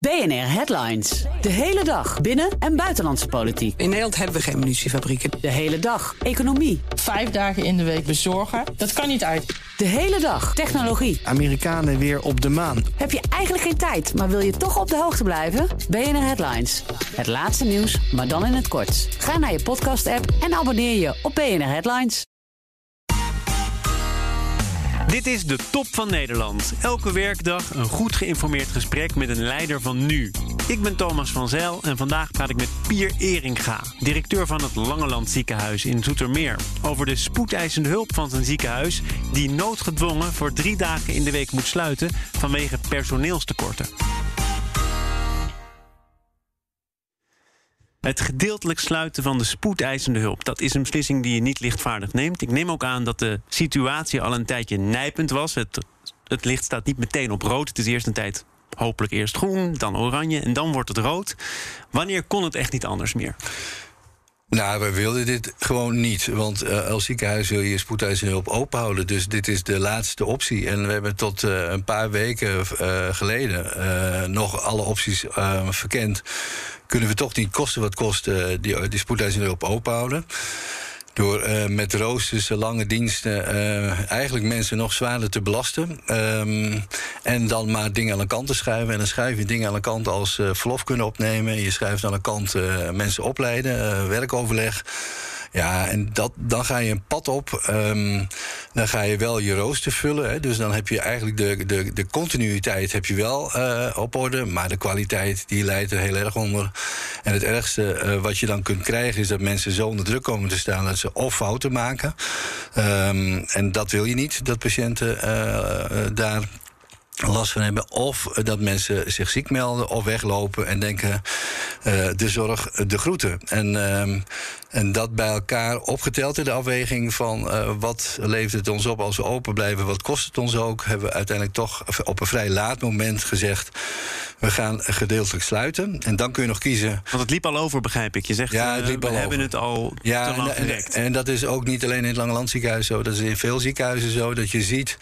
BNR Headlines. De hele dag binnen- en buitenlandse politiek. In Nederland hebben we geen munitiefabrieken. De hele dag economie. 5 dagen in de week bezorgen, dat kan niet uit. De hele dag technologie. Amerikanen weer op de maan. Heb je eigenlijk geen tijd, maar wil je toch op de hoogte blijven? BNR Headlines. Het laatste nieuws, maar dan in het kort. Ga naar je podcast-app en abonneer je op BNR Headlines. Dit is de Top van Nederland. Elke werkdag een goed geïnformeerd gesprek met een leider van nu. Ik ben Thomas van Zijl en vandaag praat ik met Pier Eringa, directeur van het Langeland ziekenhuis in Zoetermeer, over de spoedeisende hulp van zijn ziekenhuis, die noodgedwongen voor 3 dagen in de week moet sluiten vanwege personeelstekorten. Het gedeeltelijk sluiten van de spoedeisende hulp, dat is een beslissing die je niet lichtvaardig neemt. Ik neem ook aan dat de situatie al een tijdje nijpend was. Het licht staat niet meteen op rood. Het is eerst een tijd hopelijk eerst groen, dan oranje en dan wordt het rood. Wanneer kon het echt niet anders meer? Nou, wij wilden dit gewoon niet. Want als ziekenhuis wil je spoedeisende hulp openhouden. Dus dit is de laatste optie. En we hebben tot een paar weken geleden nog alle opties verkend. Kunnen we toch niet kosten wat kost die spoedeisende hulp openhouden. Door met roosters, lange diensten, eigenlijk mensen nog zwaarder te belasten. En dan maar dingen aan de kant te schuiven. En dan schuif je dingen aan de kant als verlof kunnen opnemen. Je schuift aan de kant mensen opleiden, werkoverleg. Ja, en dan ga je een pad op. Dan ga je wel je rooster vullen. Hè. Dus dan heb je eigenlijk de continuïteit heb je wel op orde. Maar de kwaliteit die leidt er heel erg onder. En het ergste wat je dan kunt krijgen is dat mensen zo onder druk komen te staan dat ze of fouten maken. En dat wil je niet, dat patiënten daar last van hebben. Of dat mensen zich ziek melden of weglopen en denken de zorg, de groeten. En dat bij elkaar opgeteld in de afweging van wat levert het ons op als we open blijven, wat kost het ons ook, hebben we uiteindelijk toch op een vrij laat moment gezegd, we gaan gedeeltelijk sluiten. En dan kun je nog kiezen. Want het liep al over, begrijp ik. Je zegt, ja, het liep we al hebben over. Het al te lang gerekt. En dat is ook niet alleen in het Langeland ziekenhuis zo. Dat is in veel ziekenhuizen zo. Dat je ziet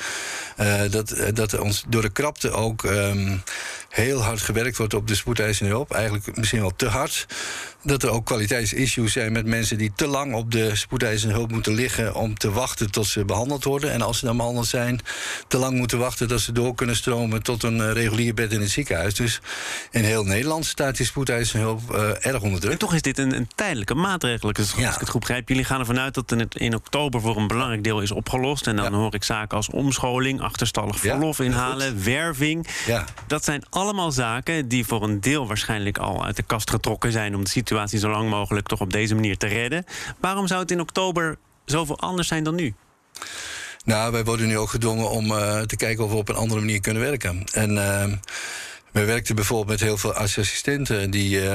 dat ons door de krapte ook heel hard gewerkt wordt op de spoedeisende hulp. Eigenlijk misschien wel te hard. Dat er ook kwaliteitsissues zijn met mensen die te lang op de spoedeisende hulp moeten liggen om te wachten tot ze behandeld worden. En als ze dan behandeld zijn, te lang moeten wachten dat ze door kunnen stromen tot een regulier bed in het ziekenhuis. Dus in heel Nederland staat die spoedeisende hulp erg onder druk. En toch is dit een tijdelijke maatregel. Als ik het goed begrijp, jullie gaan ervan uit dat het in oktober voor een belangrijk deel is opgelost. En dan hoor ik zaken als omscholing, achterstallig verlof inhalen, werving. Ja. Dat zijn allemaal zaken die voor een deel waarschijnlijk al uit de kast getrokken zijn om de situatie zo lang mogelijk toch op deze manier te redden. Waarom zou het in oktober zoveel anders zijn dan nu? Nou, wij worden nu ook gedwongen om te kijken of we op een andere manier kunnen werken. En wij werkten bijvoorbeeld met heel veel assistenten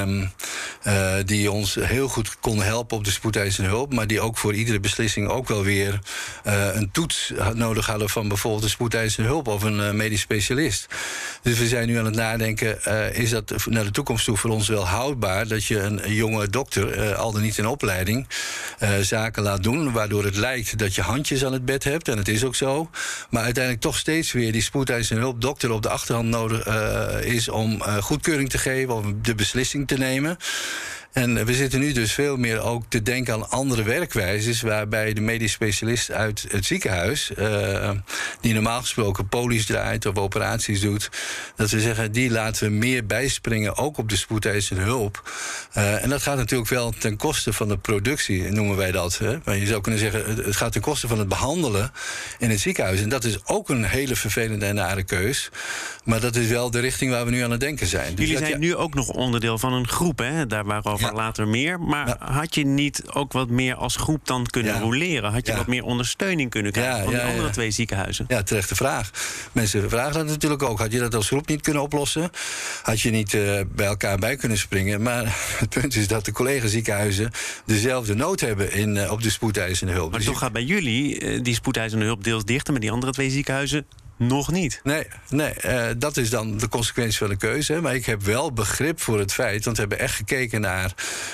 die ons heel goed konden helpen op de spoedeisende hulp, maar die ook voor iedere beslissing ook wel weer een toets nodig hadden van bijvoorbeeld een spoedeisende hulp of een medisch specialist. Dus we zijn nu aan het nadenken, is dat naar de toekomst toe voor ons wel houdbaar dat je een jonge dokter, al dan niet in opleiding, zaken laat doen, waardoor het lijkt dat je handjes aan het bed hebt, en het is ook zo, maar uiteindelijk toch steeds weer die spoedeisende hulp dokter op de achterhand nodig is om goedkeuring te geven, om de beslissing te nemen. En we zitten nu dus veel meer ook te denken aan andere werkwijzes, waarbij de medisch specialist uit het ziekenhuis, die normaal gesproken polies draait of operaties doet, dat we zeggen, die laten we meer bijspringen, ook op de spoedeisende hulp. En dat gaat natuurlijk wel ten koste van de productie, noemen wij dat. Hè? Maar je zou kunnen zeggen, het gaat ten koste van het behandelen in het ziekenhuis. En dat is ook een hele vervelende en nare keus. Maar dat is wel de richting waar we nu aan het denken zijn. Dus jullie zijn nu ook nog onderdeel van een groep, hè? Daar waarover later meer. Maar had je niet ook wat meer als groep dan kunnen roleren? Had je wat meer ondersteuning kunnen krijgen van die andere 2 ziekenhuizen? Ja, terechte vraag. Mensen vragen dat natuurlijk ook. Had je dat als groep niet kunnen oplossen? Had je niet bij elkaar bij kunnen springen? Maar het punt is dat de collega-ziekenhuizen dezelfde nood hebben op de spoedeisende hulp. Maar toch gaat bij jullie die spoedeisende hulp deels dichter, maar die andere 2 ziekenhuizen nog niet. Nee, dat is dan de consequentie van de keuze. Maar ik heb wel begrip voor het feit, want we hebben echt gekeken naar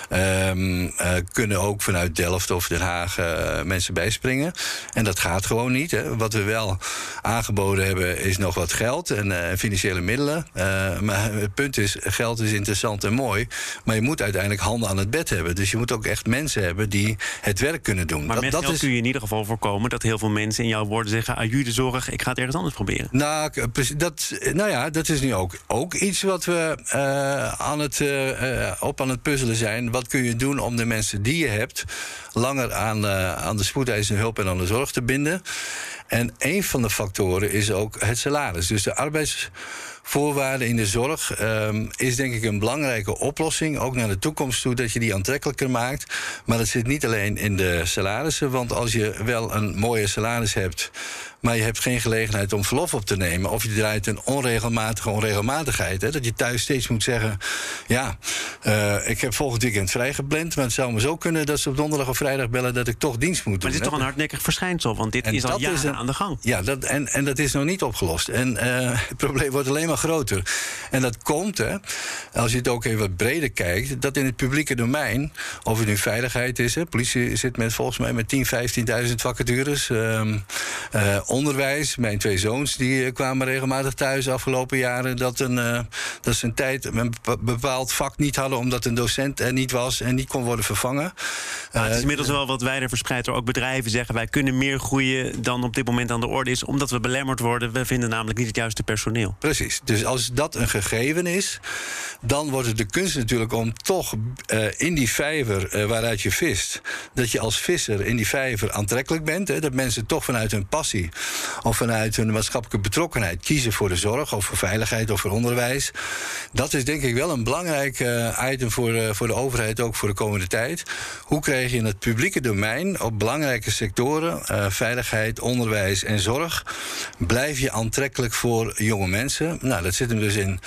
kunnen ook vanuit Delft of Den Haag mensen bijspringen. En dat gaat gewoon niet. Hè. Wat we wel aangeboden hebben is nog wat geld en financiële middelen. Maar het punt is, geld is interessant en mooi, maar je moet uiteindelijk handen aan het bed hebben. Dus je moet ook echt mensen hebben die het werk kunnen doen. Maar met geld kun je in ieder geval voorkomen dat heel veel mensen in jouw woorden zeggen, aju de zorg, ik ga het ergens anders proberen. Dat is nu ook iets wat we aan het puzzelen zijn. Wat kun je doen om de mensen die je hebt langer aan de spoedeisende hulp en aan de zorg te binden? En een van de factoren is ook het salaris. Dus de arbeidsvoorwaarden in de zorg is denk ik een belangrijke oplossing, ook naar de toekomst toe, dat je die aantrekkelijker maakt. Maar dat zit niet alleen in de salarissen, want als je wel een mooie salaris hebt, maar je hebt geen gelegenheid om verlof op te nemen, of je draait een onregelmatigheid. Hè, dat je thuis steeds moet zeggen, ik heb volgend weekend vrijgepland, maar het zou me zo kunnen dat ze op donderdag of vrijdag bellen dat ik toch dienst moet doen. Maar het is toch een hardnekkig verschijnsel, want dit is al jaren aan de gang. Ja, en dat is nog niet opgelost. En het probleem wordt alleen maar groter. En dat komt, als je het ook even wat breder kijkt, dat in het publieke domein, of het nu veiligheid is, politie zit volgens mij met 10.000, 15.000 vacatures. Onderwijs, mijn 2 zoons die kwamen regelmatig thuis de afgelopen jaren dat ze een tijd een bepaald vak niet hadden omdat een docent er niet was en niet kon worden vervangen. Het is inmiddels wel wat wijder verspreid door ook bedrijven zeggen, wij kunnen meer groeien dan op dit moment aan de orde is, omdat we belemmerd worden. We vinden namelijk niet het juiste personeel. Precies. Dus als dat een gegeven is, dan wordt het de kunst natuurlijk om toch in die vijver waaruit je vist, dat je als visser in die vijver aantrekkelijk bent. Dat mensen toch vanuit hun passie of vanuit hun maatschappelijke betrokkenheid kiezen voor de zorg of voor veiligheid of voor onderwijs. Dat is denk ik wel een belangrijk item voor de overheid, ook voor de komende tijd. Hoe krijg je in het publieke domein op belangrijke sectoren, veiligheid, onderwijs en zorg, blijf je aantrekkelijk voor jonge mensen? Nou, dat zit hem dus in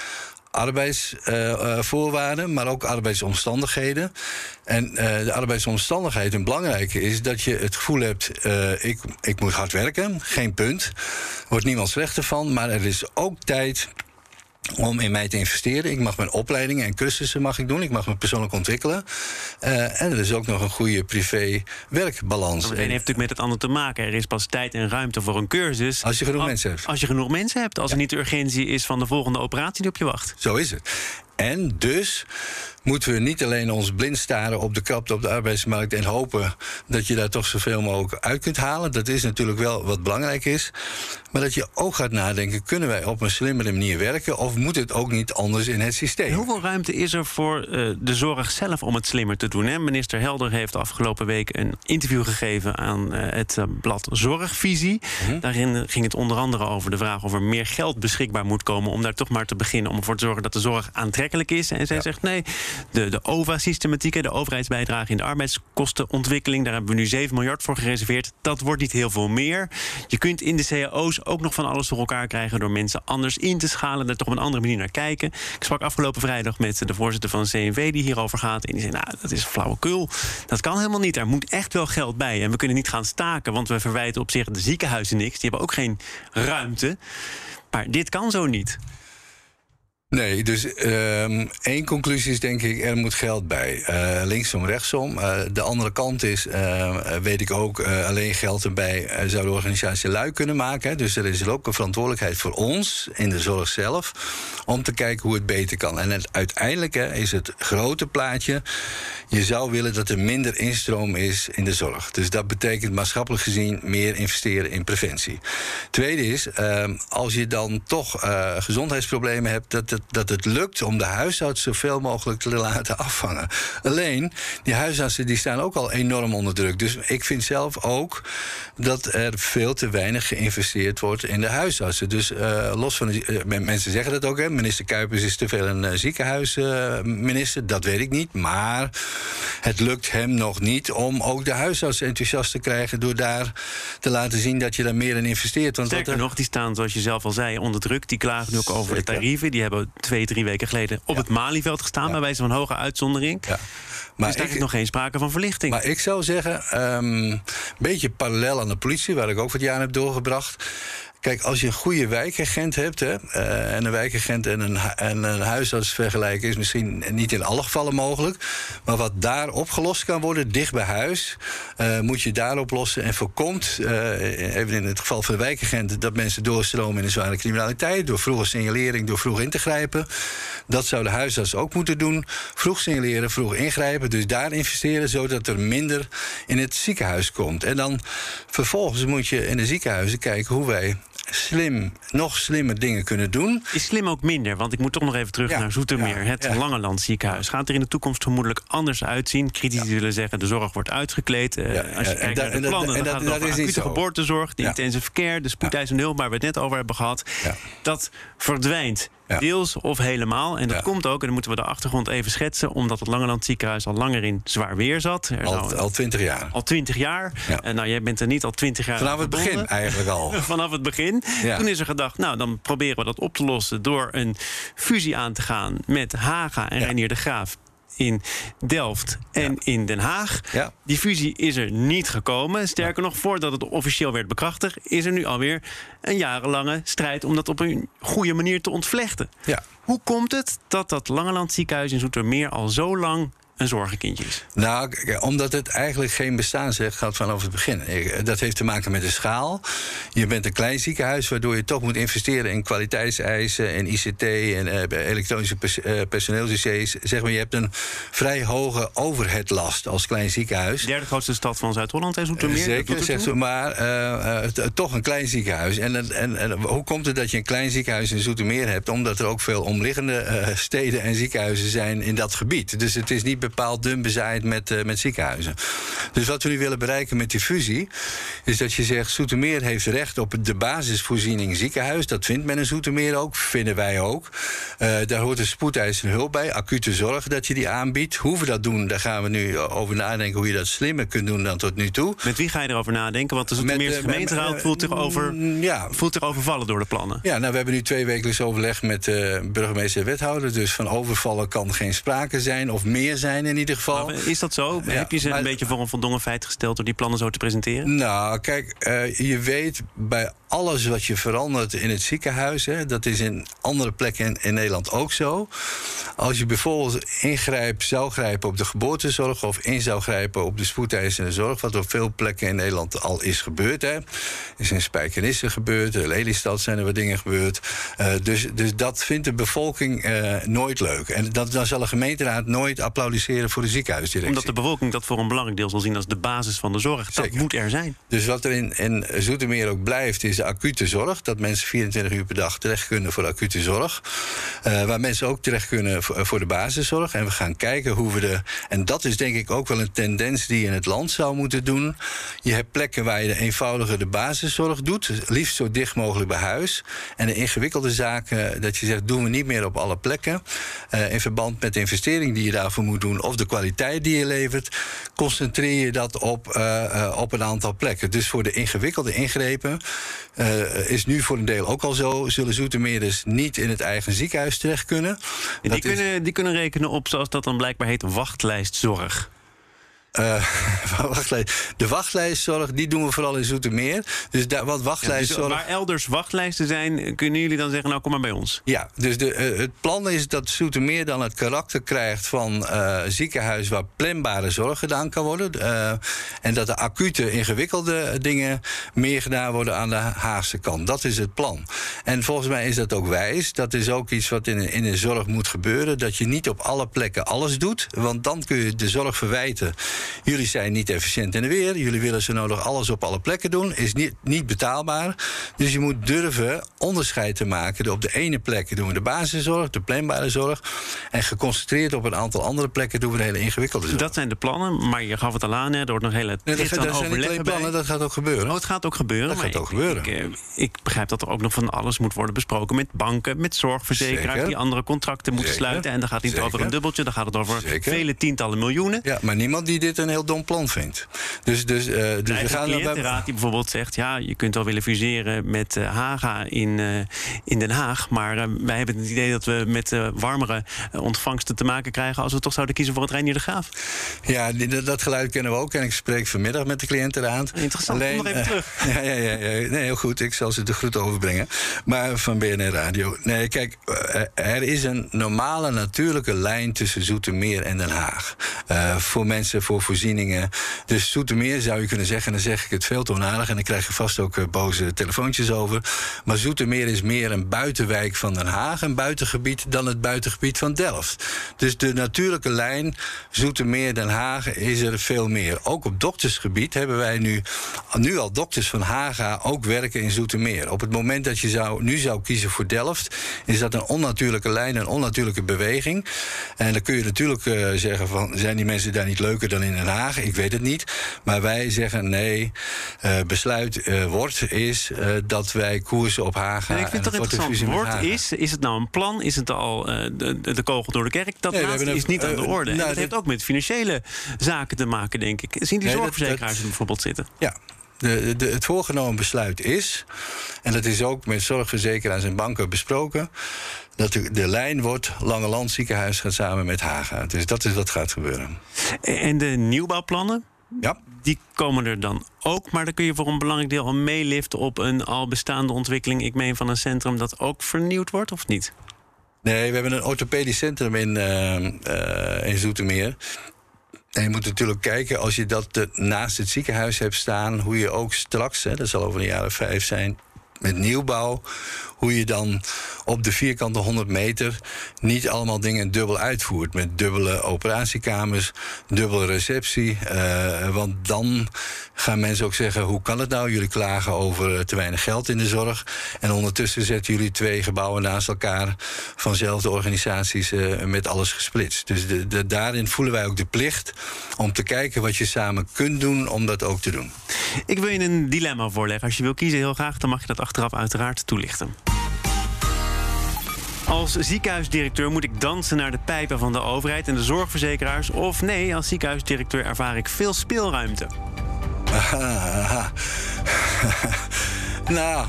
arbeidsvoorwaarden, maar ook arbeidsomstandigheden. En de arbeidsomstandigheid, een belangrijke, is dat je het gevoel hebt, ik moet hard werken, geen punt. Er wordt niemands rechter van, maar er is ook tijd om in mij te investeren. Ik mag mijn opleidingen en cursussen mag ik doen. Ik mag me persoonlijk ontwikkelen. En er is ook nog een goede privé-werkbalans. Het een heeft natuurlijk met het ander te maken. Er is pas tijd en ruimte voor een cursus. Als je genoeg mensen hebt. Als je genoeg mensen hebt. Als er niet de urgentie is van de volgende operatie die op je wacht. Zo is het. En dus moeten we niet alleen ons blind staren op de krapte op de arbeidsmarkt en hopen dat je daar toch zoveel mogelijk uit kunt halen. Dat is natuurlijk wel wat belangrijk is. Maar dat je ook gaat nadenken, kunnen wij op een slimmere manier werken of moet het ook niet anders in het systeem? En hoeveel ruimte is er voor de zorg zelf om het slimmer te doen? Hè? Minister Helder heeft afgelopen week een interview gegeven aan het blad Zorgvisie. Daarin ging het onder andere over de vraag of er meer geld beschikbaar moet komen om daar toch maar te beginnen om ervoor te zorgen dat de zorg aantrekkelijk is. En zij zegt nee, de OVA-systematiek, de overheidsbijdrage in de arbeidskostenontwikkeling, daar hebben we nu 7 miljard voor gereserveerd. Dat wordt niet heel veel meer. Je kunt in de cao's ook nog van alles voor elkaar krijgen door mensen anders in te schalen, er toch op een andere manier naar kijken. Ik sprak afgelopen vrijdag met de voorzitter van CNV die hierover gaat en die zei, nou, dat is flauwekul. Dat kan helemaal niet. Er moet echt wel geld bij. En we kunnen niet gaan staken, want we verwijten op zich de ziekenhuizen niks. Die hebben ook geen ruimte. Maar dit kan zo niet. Nee, dus één conclusie is denk ik, er moet geld bij. Linksom, rechtsom. De andere kant is, weet ik ook, alleen geld erbij zou de organisatie lui kunnen maken. Hè. Dus er is ook een verantwoordelijkheid voor ons in de zorg zelf om te kijken hoe het beter kan. En uiteindelijk is het grote plaatje, je zou willen dat er minder instroom is in de zorg. Dus dat betekent maatschappelijk gezien meer investeren in preventie. Tweede is, als je dan toch gezondheidsproblemen hebt, dat het lukt om de huisarts zoveel mogelijk te laten afvangen. Alleen, die huisartsen die staan ook al enorm onder druk. Dus ik vind zelf ook dat er veel te weinig geïnvesteerd wordt in de huisartsen. Dus los van mensen zeggen dat ook, hè. Minister Kuipers is te veel een ziekenhuisminister. Dat weet ik niet. Maar het lukt hem nog niet om ook de huisartsen enthousiast te krijgen door daar te laten zien dat je daar meer in investeert. Want sterker nog, die staan, zoals je zelf al zei, onder druk. Die klagen nu ook over de tarieven. Die hebben 2-3 weken geleden op het Malieveld gestaan, bij wijze van hoge uitzondering. Ja. Maar dus daar is nog geen sprake van verlichting. Maar ik zou zeggen, een beetje parallel aan de politie, waar ik ook wat jaren heb doorgebracht. Kijk, als je een goede wijkagent hebt, en een wijkagent en een huisarts vergelijken is misschien niet in alle gevallen mogelijk. Maar wat daar opgelost kan worden, dicht bij huis, moet je daar oplossen. En voorkomt, even in het geval van de wijkagent, dat mensen doorstromen in een zware criminaliteit, door vroege signalering, door vroeg in te grijpen. Dat zou de huisarts ook moeten doen. Vroeg signaleren, vroeg ingrijpen. Dus daar investeren, zodat er minder in het ziekenhuis komt. En dan vervolgens moet je in de ziekenhuizen kijken hoe wij nog slimmer dingen kunnen doen. Is slim ook minder? Want ik moet toch nog even terug naar Zoetermeer. Het Langeland ziekenhuis. Gaat er in de toekomst vermoedelijk anders uitzien? Critici willen zeggen, de zorg wordt uitgekleed. Als je kijkt naar de plannen, dan gaat het over acute geboortezorg, de intensive care, de spoedeisende hulp, waar we het net over hebben gehad. Dat verdwijnt. Deels of helemaal. En dat komt ook, en dan moeten we de achtergrond even schetsen, omdat het Langeland ziekenhuis al langer in zwaar weer zat. Al 20 jaar. Al 20 jaar. Nou, jij bent er niet al 20 jaar vanaf het begin eigenlijk al. Vanaf het begin. Ja. Toen is er gedacht, nou, dan proberen we dat op te lossen door een fusie aan te gaan met Haga en Reinier de Graaf in Delft en in Den Haag. Ja. Die fusie is er niet gekomen. Sterker nog, voordat het officieel werd bekrachtigd, is er nu alweer een jarenlange strijd om dat op een goede manier te ontvlechten. Ja. Hoe komt het dat dat Langeland ziekenhuis in Zoetermeer al zo lang een zorgenkindje is? Nou, omdat het eigenlijk geen bestaansrecht had vanaf het begin. Dat heeft te maken met de schaal. Je bent een klein ziekenhuis, waardoor je toch moet investeren in kwaliteitseisen, in ICT en elektronische personeelsdossiers. Zeg maar, je hebt een vrij hoge overheadlast als klein ziekenhuis. De derde grootste stad van Zuid-Holland en Zoetermeer. Zeker, zegt ze, maar toch een klein ziekenhuis. En hoe komt het dat je een klein ziekenhuis in Zoetermeer hebt? Omdat er ook veel omliggende steden en ziekenhuizen zijn in dat gebied. Dus het is niet bepaald dun bezaaid met ziekenhuizen. Dus wat we nu willen bereiken met die fusie is dat je zegt, Zoetermeer heeft recht op de basisvoorziening ziekenhuis. Dat vindt men in Zoetermeer ook, vinden wij ook. Daar hoort een spoedeisende hulp bij, acute zorg dat je die aanbiedt. Hoe we dat doen, daar gaan we nu over nadenken hoe je dat slimmer kunt doen dan tot nu toe. Met wie ga je erover nadenken? Want de Zoetermeerse gemeenteraad voelt zich overvallen door de plannen. Ja, nou, we hebben nu 2 wekelijks overleg met burgemeester en wethouder. Dus van overvallen kan geen sprake zijn of meer zijn in ieder geval. Maar is dat zo? Heb je ze een beetje voor een voldongen feit gesteld door die plannen zo te presenteren? Nou, kijk, je weet bij alles wat je verandert in het ziekenhuis, dat is in andere plekken in Nederland ook zo. Als je bijvoorbeeld zou grijpen op de geboortezorg of zou grijpen op de spoedeisende zorg, wat op veel plekken in Nederland al is gebeurd. Is in Spijkenisse gebeurd, in Lelystad zijn er wat dingen gebeurd. Dus dat vindt de bevolking nooit leuk. En dan zal de gemeenteraad nooit applaudisseren voor de ziekenhuisdirectie. Omdat de bevolking dat voor een belangrijk deel zal zien als de basis van de zorg. Dat moet er zijn. Dus wat er in Zoetermeer ook blijft, is de acute zorg. Dat mensen 24 uur per dag terecht kunnen voor de acute zorg. Waar mensen ook terecht kunnen voor de basiszorg. En we gaan kijken hoe we en dat is denk ik ook wel een tendens die je in het land zou moeten doen. Je hebt plekken waar je eenvoudiger de basiszorg doet. Liefst zo dicht mogelijk bij huis. En de ingewikkelde zaken, dat je zegt, doen we niet meer op alle plekken. In verband met de investering die je daarvoor moet doen, of de kwaliteit die je levert, concentreer je dat op een aantal plekken. Dus voor de ingewikkelde ingrepen is nu voor een deel ook al zo, zullen Zoetermeerders niet in het eigen ziekenhuis terecht kunnen. Die kunnen rekenen op, zoals dat dan blijkbaar heet, wachtlijstzorg. De wachtlijstzorg, die doen we vooral in Zoetermeer. Dus wat wachtlijstzorg. Waar elders wachtlijsten zijn, kunnen jullie dan zeggen, nou kom maar bij ons? Ja, dus het plan is dat Zoetermeer dan het karakter krijgt van ziekenhuis waar planbare zorg gedaan kan worden. En dat de acute, ingewikkelde dingen meer gedaan worden aan de Haagse kant. Dat is het plan. En volgens mij is dat ook wijs. Dat is ook iets wat in de zorg moet gebeuren. Dat je niet op alle plekken alles doet. Want dan kun je de zorg verwijten. Jullie zijn niet efficiënt in de weer. Jullie willen zo nodig alles op alle plekken doen. Is niet betaalbaar. Dus je moet durven onderscheid te maken. Op de ene plek doen we de basiszorg, de planbare zorg. En geconcentreerd op een aantal andere plekken doen we de hele ingewikkelde zorg. Dat zijn de plannen, maar je gaf het al aan. Er wordt nog hele trits aan overleggen plannen, dat gaat ook gebeuren. Oh, het gaat ook gebeuren. Ik begrijp dat er ook nog van alles moet worden besproken met banken, met zorgverzekeraars die andere contracten moeten sluiten. En dan gaat het niet over een dubbeltje, dan gaat het over vele tientallen miljoenen. Ja, maar niemand die dit een heel dom plan vindt. Dus we gaan de cliëntenraad die bijvoorbeeld zegt, ja, je kunt wel willen fuseren met Haga in Den Haag, maar wij hebben het idee dat we met warmere ontvangsten te maken krijgen als we toch zouden kiezen voor het Reinier de Graaf. Ja, dat geluid kennen we ook. En ik spreek vanmiddag met de cliëntenraad. Interessant, kom nog even terug. Ja. Nee, heel goed. Ik zal ze de groet overbrengen. Maar van BNR Radio. Nee, kijk, er is een normale, natuurlijke lijn tussen Zoetermeer en Den Haag. Voor mensen, voor voorzieningen. Dus Zoetermeer zou je kunnen zeggen, en dan zeg ik het veel te onaardig, en dan krijg je vast ook boze telefoontjes over. Maar Zoetermeer is meer een buitenwijk van Den Haag, een buitengebied, dan het buitengebied van Delft. Dus de natuurlijke lijn Zoetermeer-Den Haag is er veel meer. Ook op doktersgebied hebben wij nu al dokters van Haga ook werken in Zoetermeer. Op het moment dat je nu zou kiezen voor Delft, is dat een onnatuurlijke lijn, een onnatuurlijke beweging. En dan kun je natuurlijk zeggen van, zijn die mensen daar niet leuker dan in Den Haag? Ik weet het niet. Maar wij zeggen nee, besluit is dat wij koersen op Haga. En ik vind dat interessant. Is het nou een plan? Is het al de kogel door de kerk? Dat laatste is niet aan de orde. En dat heeft ook met financiële zaken te maken, denk ik. Zien die zorgverzekeraars er bijvoorbeeld zitten? Ja. Het voorgenomen besluit is, en dat is ook met zorgverzekeraars en banken besproken, dat de lijn wordt Langeland Ziekenhuis gaat samen met Haga. Dus dat is wat gaat gebeuren. En de nieuwbouwplannen? Ja. Die komen er dan ook, maar dan kun je voor een belangrijk deel al meeliften op een al bestaande ontwikkeling, ik meen van een centrum dat ook vernieuwd wordt, of niet? Nee, we hebben een orthopedisch centrum in Zoetermeer. En je moet natuurlijk kijken, als je dat naast het ziekenhuis hebt staan, hoe je ook straks, dat zal over een jaar of 5 zijn, met nieuwbouw, hoe je dan op de vierkante 100 meter niet allemaal dingen dubbel uitvoert. Met dubbele operatiekamers, dubbele receptie. Want dan gaan mensen ook zeggen, hoe kan het nou? Jullie klagen over te weinig geld in de zorg. En ondertussen zetten jullie 2 gebouwen naast elkaar van dezelfde organisaties met alles gesplitst. Dus daarin voelen wij ook de plicht om te kijken wat je samen kunt doen om dat ook te doen. Ik wil je een dilemma voorleggen. Als je wil kiezen heel graag, dan mag je dat achteraf uiteraard toelichten. Als ziekenhuisdirecteur moet ik dansen naar de pijpen van de overheid en de zorgverzekeraars. Of nee, als ziekenhuisdirecteur ervaar ik veel speelruimte. Nou,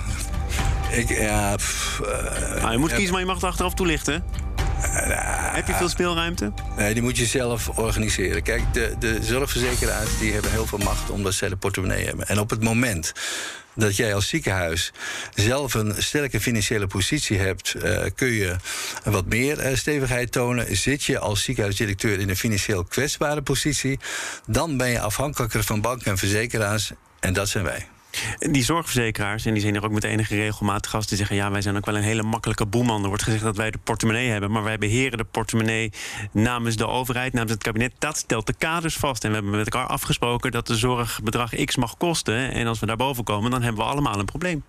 je moet kiezen, maar je mag het achteraf toelichten. Heb je veel speelruimte? Nee, die moet je zelf organiseren. Kijk, de zorgverzekeraars die hebben heel veel macht omdat zij de portemonnee hebben. En op het moment dat jij als ziekenhuis zelf een sterke financiële positie hebt, kun je wat meer stevigheid tonen. Zit je als ziekenhuisdirecteur in een financieel kwetsbare positie, dan ben je afhankelijker van banken en verzekeraars. En dat zijn wij. Die zorgverzekeraars, en die zijn er ook met enige regelmaat te gast, die zeggen, ja, wij zijn ook wel een hele makkelijke boeman. Er wordt gezegd dat wij de portemonnee hebben, maar wij beheren de portemonnee namens de overheid, namens het kabinet. Dat stelt de kaders vast. En we hebben met elkaar afgesproken dat de zorg bedrag X mag kosten. En als we daarboven komen, dan hebben we allemaal een probleem.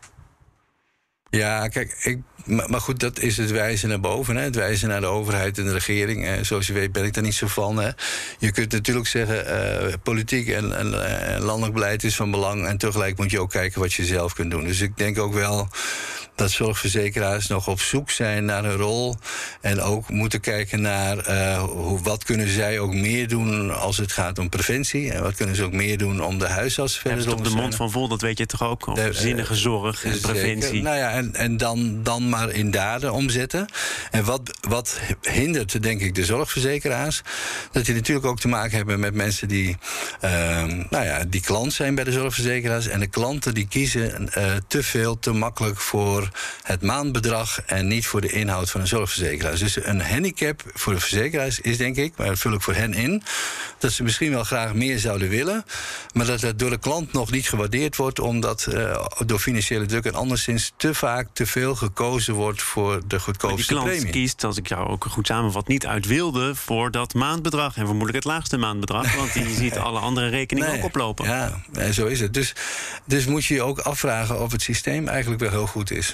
Ja, kijk, maar goed, dat is het wijzen naar boven. Hè? Het wijzen naar de overheid en de regering. Zoals je weet ben ik daar niet zo van. Hè? Je kunt natuurlijk zeggen, politiek en landelijk beleid is van belang. En tegelijk moet je ook kijken wat je zelf kunt doen. Dus ik denk ook wel dat zorgverzekeraars nog op zoek zijn naar een rol. En ook moeten kijken naar wat kunnen zij ook meer doen als het gaat om preventie. En wat kunnen ze ook meer doen om de huisarts verder te ondersteunen. Op de mond van vol, dat weet je toch ook? Over zinnige zorg en preventie. Zeker. Nou ja, en dan maar in daden omzetten. En wat hindert, denk ik, de zorgverzekeraars? Dat die natuurlijk ook te maken hebben met mensen die klant zijn bij de zorgverzekeraars. En de klanten die kiezen te veel, te makkelijk voor het maandbedrag en niet voor de inhoud van een zorgverzekeraar. Dus een handicap voor de verzekeraars is, denk ik, maar dat vul ik voor hen in, dat ze misschien wel graag meer zouden willen, maar dat het door de klant nog niet gewaardeerd wordt, omdat door financiële druk en anderszins te vaak te veel gekozen wordt voor de goedkoopste premie. Die klant kiest, als ik jou ook goed samenvat, niet uit wilde voor dat maandbedrag. En vermoedelijk het laagste maandbedrag, want die ziet alle andere rekeningen ook oplopen. Ja, zo is het. Dus moet je je ook afvragen of het systeem eigenlijk wel heel goed is.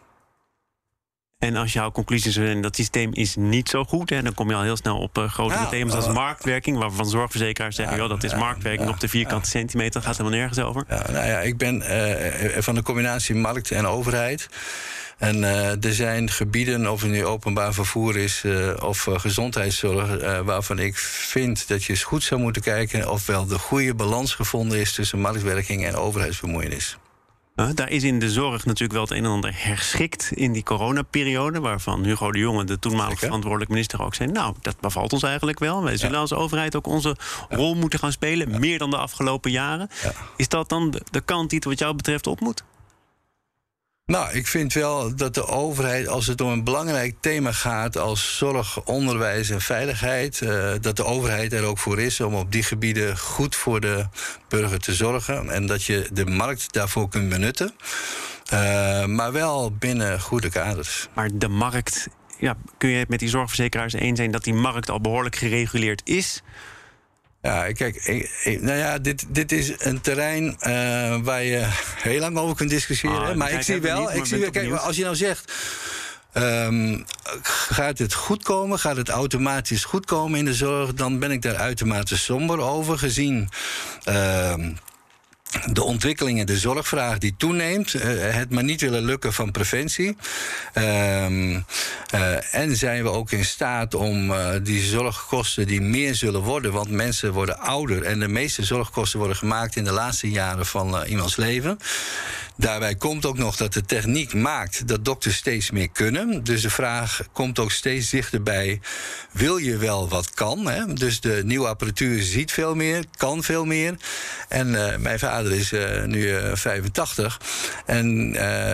En als jouw conclusies zijn dat systeem is niet zo goed, dan kom je al heel snel op grotere thema's als marktwerking, waarvan zorgverzekeraars zeggen, dat is marktwerking op de vierkante centimeter, dat gaat helemaal nergens over. Ik ben van de combinatie markt en overheid. En er zijn gebieden, of het nu openbaar vervoer is of gezondheidszorg, waarvan ik vind dat je eens goed zou moeten kijken of wel de goede balans gevonden is tussen marktwerking en overheidsbemoeienis. Daar is in de zorg natuurlijk wel het een en ander herschikt in die coronaperiode, waarvan Hugo de Jonge, de toenmalige verantwoordelijk minister, ook zei, nou, dat bevalt ons eigenlijk wel. Wij zullen als overheid ook onze rol moeten gaan spelen, meer dan de afgelopen jaren. Ja. Is dat dan de kant die het wat jou betreft op moet? Nou, ik vind wel dat de overheid, als het om een belangrijk thema gaat als zorg, onderwijs en veiligheid, dat de overheid er ook voor is om op die gebieden goed voor de burger te zorgen. En dat je de markt daarvoor kunt benutten. Maar wel binnen goede kaders. Maar de markt, kun je het met die zorgverzekeraars eens zijn dat die markt al behoorlijk gereguleerd is? Ja, kijk, dit is een terrein waar je heel lang over kunt discussiëren. Maar ik zie wel, kijk, als je nou zegt, gaat het goed komen? Gaat het automatisch goed komen in de zorg? Dan ben ik daar uitermate somber over, gezien de ontwikkelingen, de zorgvraag die toeneemt, het maar niet willen lukken van preventie. En zijn we ook in staat om die zorgkosten die meer zullen worden, want mensen worden ouder en de meeste zorgkosten worden gemaakt in de laatste jaren van iemands leven. Daarbij komt ook nog dat de techniek maakt dat dokters steeds meer kunnen. Dus de vraag komt ook steeds dichterbij, wil je wel wat kan? Hè? Dus de nieuwe apparatuur ziet veel meer, kan veel meer. En mijn vader is nu 85. En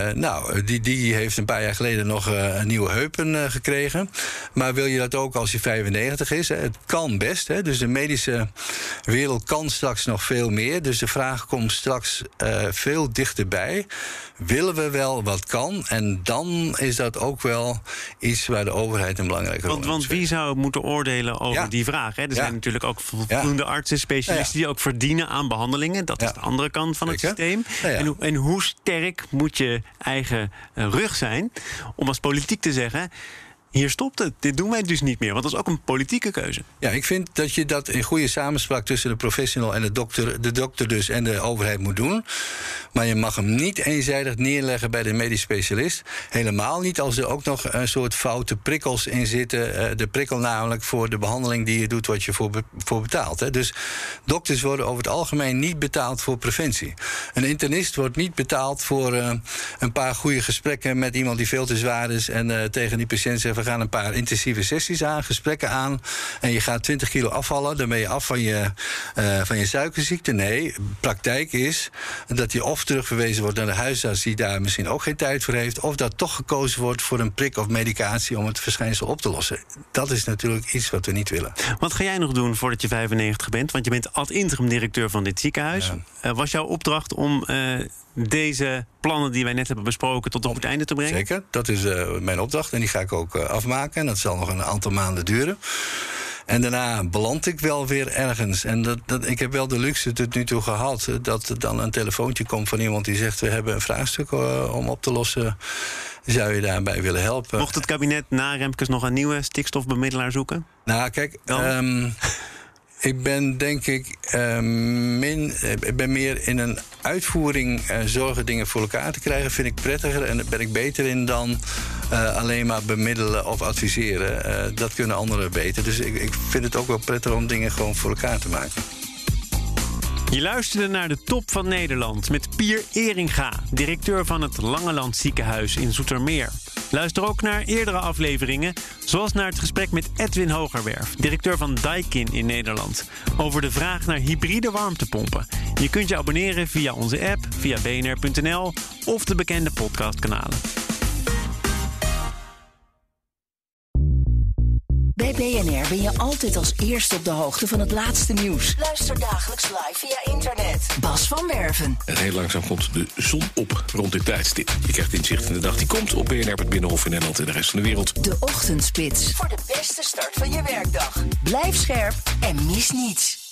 die heeft een paar jaar geleden nog een nieuwe heupen gekregen. Maar wil je dat ook als je 95 is? Hè? Het kan best. Hè? Dus de medische wereld kan straks nog veel meer. Dus de vraag komt straks veel dichterbij. Willen we wel wat kan? En dan is dat ook wel iets waar de overheid een belangrijke rol in speelt. Want wie zou moeten oordelen over die vraag? Hè? Er zijn natuurlijk ook voldoende artsen, specialisten die ook verdienen aan behandelingen. Dat is de andere kant van het systeem. En hoe sterk moet je eigen rug zijn om als politiek te zeggen, hier stopt het. Dit doen wij dus niet meer. Want dat is ook een politieke keuze. Ja, ik vind dat je dat in goede samenspraak tussen de professional en de dokter dus en de overheid moet doen. Maar je mag hem niet eenzijdig neerleggen bij de medisch specialist. Helemaal niet als er ook nog een soort foute prikkels in zitten. De prikkel namelijk voor de behandeling die je doet wat je voor betaalt. Hè. Dus dokters worden over het algemeen niet betaald voor preventie. Een internist wordt niet betaald voor een paar goede gesprekken met iemand die veel te zwaar is en tegen die patiënt zegt, we gaan een paar intensieve sessies aan, gesprekken aan, en je gaat 20 kilo afvallen, dan ben je af van je suikerziekte. Nee, praktijk is dat je of terugverwezen wordt naar de huisarts die daar misschien ook geen tijd voor heeft, of dat toch gekozen wordt voor een prik of medicatie om het verschijnsel op te lossen. Dat is natuurlijk iets wat we niet willen. Wat ga jij nog doen voordat je 95 bent? Want je bent ad interim directeur van dit ziekenhuis. Ja. Was jouw opdracht om deze plannen die wij net hebben besproken tot op het einde te brengen? Zeker, dat is mijn opdracht en die ga ik ook afmaken. En dat zal nog een aantal maanden duren. En daarna beland ik wel weer ergens. En ik heb wel de luxe tot nu toe gehad dat er dan een telefoontje komt van iemand die zegt, we hebben een vraagstuk om op te lossen. Zou je daarbij willen helpen? Mocht het kabinet na Remkes nog een nieuwe stikstofbemiddelaar zoeken? Nou, kijk, ik ben denk ik meer in een uitvoering zorgen dingen voor elkaar te krijgen. Vind ik prettiger en daar ben ik beter in dan alleen maar bemiddelen of adviseren. Dat kunnen anderen beter. Dus ik vind het ook wel prettig om dingen gewoon voor elkaar te maken. Je luisterde naar de Top van Nederland met Pier Eringa, directeur van het Langeland Ziekenhuis in Zoetermeer. Luister ook naar eerdere afleveringen, zoals naar het gesprek met Edwin Hogerwerf, directeur van Daikin in Nederland, over de vraag naar hybride warmtepompen. Je kunt je abonneren via onze app, via bnr.nl of de bekende podcastkanalen. Bij BNR ben je altijd als eerste op de hoogte van het laatste nieuws. Luister dagelijks live via internet. Bas van Werven. En heel langzaam komt de zon op rond dit tijdstip. Je krijgt inzicht in de dag die komt op BNR, het Binnenhof in Nederland en de rest van de wereld. De Ochtendspits. Voor de beste start van je werkdag. Blijf scherp en mis niets.